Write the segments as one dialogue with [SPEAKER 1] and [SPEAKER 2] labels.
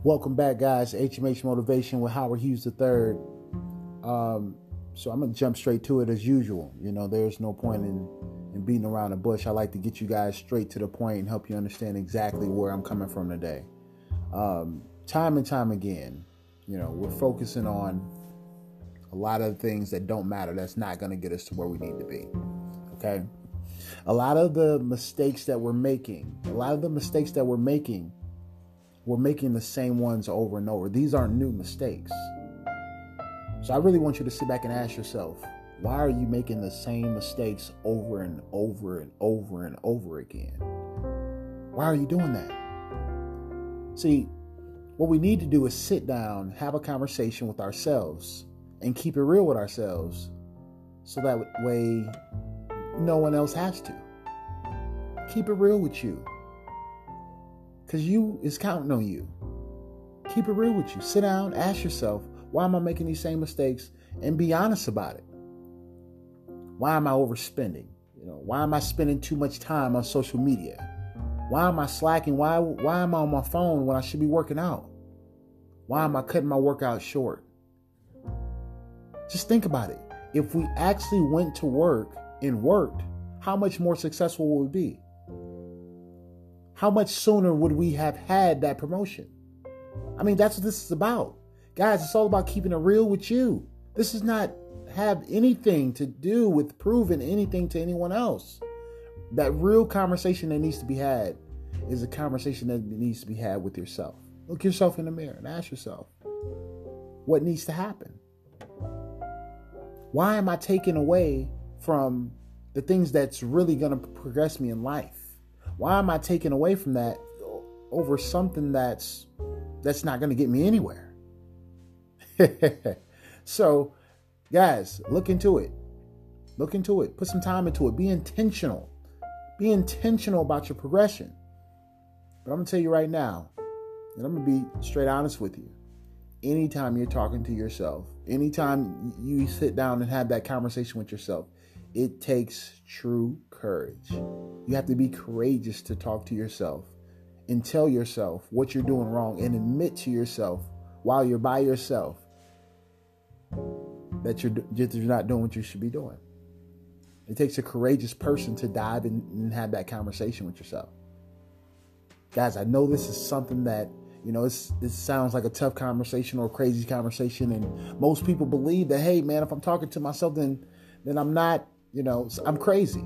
[SPEAKER 1] Welcome back, guys. HMH Motivation with Howard Hughes III. So I'm going to jump straight to it as usual. There's no point in beating around the bush. I like to get you guys straight to the point and help you understand exactly where I'm coming from today. Time and time again, we're focusing on a lot of things that don't matter. That's not going to get us to where we need to be. Okay? A lot of the mistakes that we're making, we're making the same ones over and over. These aren't new mistakes. So I really want you to sit back and ask yourself, why are you making the same mistakes over and over and over and over again? Why are you doing that? See, what we need to do is sit down, have a conversation with ourselves, and keep it real with ourselves, so that way no one else has to. Keep it real with you. Because you is counting on you. Keep it real with you. Sit down, ask yourself, why am I making these same mistakes? And be honest about it. Why am I overspending? Why am I spending too much time on social media? Why am I slacking? Why am I on my phone when I should be working out? Why am I cutting my workout short? Just think about it. If we actually went to work and worked, how much more successful would we be? How much sooner would we have had that promotion? That's what this is about. Guys, it's all about keeping it real with you. This does not have anything to do with proving anything to anyone else. That real conversation that needs to be had is a conversation that needs to be had with yourself. Look yourself in the mirror and ask yourself, what needs to happen? Why am I taking away from the things that's really going to progress me in life? Why am I taking away from that over something that's not going to get me anywhere? So, guys, look into it. Put some time into it. Be intentional. Be intentional about your progression. But I'm going to tell you right now, and I'm going to be straight honest with you. Anytime you're talking to yourself, anytime you sit down and have that conversation with yourself, it takes true courage. You have to be courageous to talk to yourself and tell yourself what you're doing wrong and admit to yourself while you're by yourself that you're not doing what you should be doing. It takes a courageous person to dive in and have that conversation with yourself. Guys, I know this is something that, it sounds like a tough conversation or a crazy conversation. And most people believe that, hey, man, if I'm talking to myself, then I'm not, I'm crazy.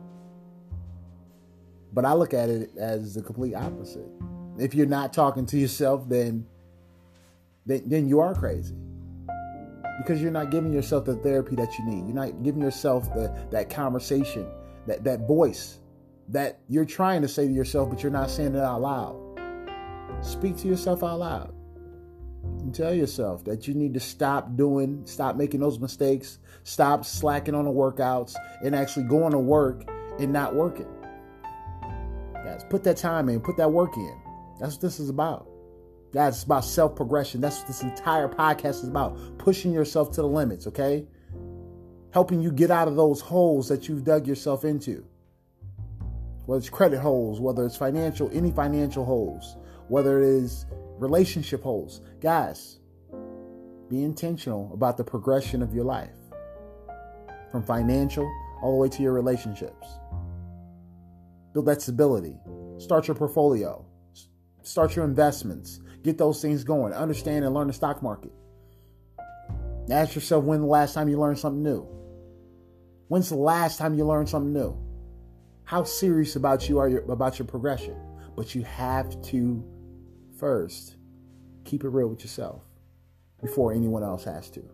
[SPEAKER 1] But I look at it as the complete opposite. If you're not talking to yourself, then you are crazy. Because you're not giving yourself the therapy that you need. You're not giving yourself that conversation, that voice that you're trying to say to yourself, but you're not saying it out loud. Speak to yourself out loud. And tell yourself that you need to stop making those mistakes, stop slacking on the workouts, and actually going to work and not working. Guys, put that time in, put that work in. That's what this is about. Guys, it's about self-progression. That's what this entire podcast is about. Pushing yourself to the limits, okay? Helping you get out of those holes that you've dug yourself into. Whether it's credit holes, whether it's any financial holes, whether it is relationship holes. Guys, be intentional about the progression of your life. From financial all the way to your relationships. Build that stability. Start your portfolio. Start your investments. Get those things going. Understand and learn the stock market. Ask yourself, when the last time you learned something new? When's the last time you learned something new? How serious about your progression? But you have to first keep it real with yourself before anyone else has to.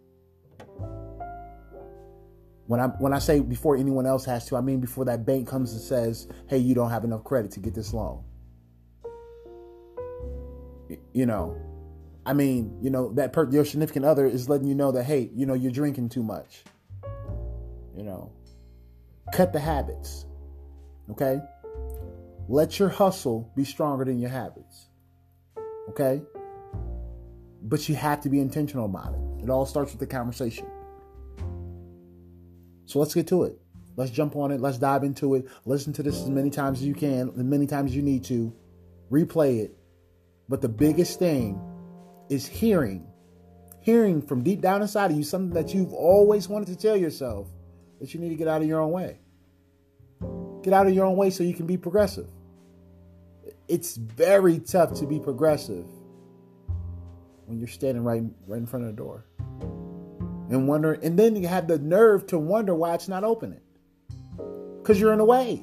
[SPEAKER 1] When I say before anyone else has to, I mean before that bank comes and says, hey, you don't have enough credit to get this loan. Your significant other is letting you know that, hey, you're drinking too much. Cut the habits. Okay? Let your hustle be stronger than your habits. Okay? But you have to be intentional about it. It all starts with the conversation. So let's get to it. Let's jump on it. Let's dive into it. Listen to this as many times as you can, as many times as you need to. Replay it. But the biggest thing is hearing from deep down inside of you something that you've always wanted to tell yourself, that you need to get out of your own way. Get out of your own way so you can be progressive. It's very tough to be progressive when you're standing right in front of the door and wondering, and then you have the nerve to wonder why it's not opening, because you're in the way.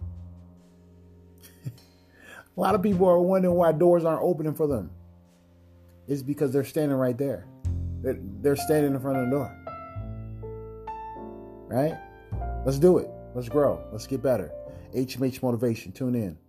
[SPEAKER 1] A lot of people are wondering why doors aren't opening for them. It's because they're standing right there. They're standing in front of the door. Right? Let's do it. Let's grow. Let's get better. HMH Motivation. Tune in.